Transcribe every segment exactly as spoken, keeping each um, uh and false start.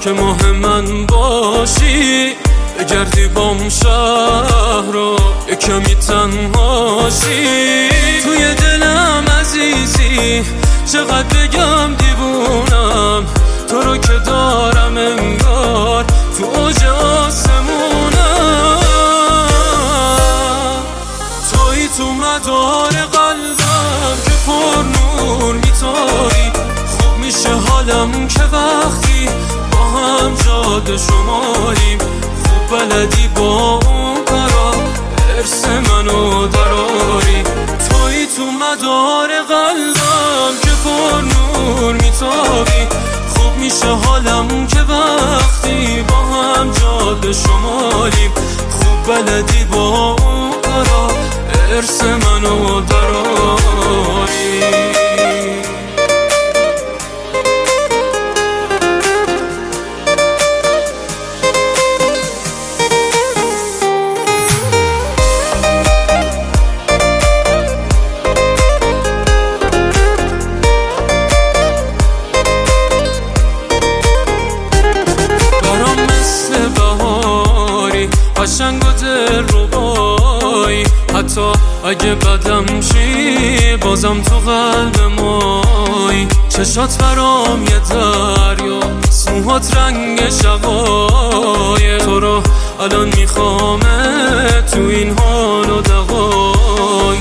که ماه من باشی، بگردی بام شهر رو یکمی تنهاشی. توی دلم عزیزی چقدر بگم دیوونم، تو رو که دارم انگار تو اوج آسمونم. توی تو مدار قلبم که پر نور میتاری، خوب میشه حالم که وقتی با هم جاده شماریم. خوب بلدی با اون کارا ارث منو دراری. توی تو مدار قلبم که پر نور میتاری، خوب میشه حالم که وقتی با هم جاده شماریم. خوب بلدی با اون کارا ارث منو دراری. قشنگ و دلربایی، حتی اگه بدم شی بازم تو قلب مایی. چشات برام یه دریا، موهات رنگ شقایق، تو رو الان میخوامه تو این حال و دقایق.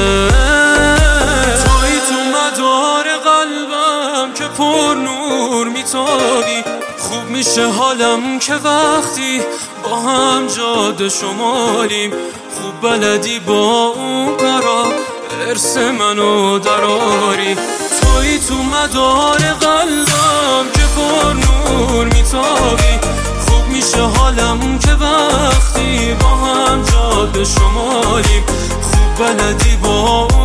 توی تو مدار قلبم که پر نور میتابی، خوب میشه حالم که وقتی با هم جاده شماریم. خوب بلدی با اون کارا ارث منو دراری. توی تو مدار قلبم که پر نور میتابی، خوب میشه حالم که وقتی با هم جاده شماریم. خوب بلدی با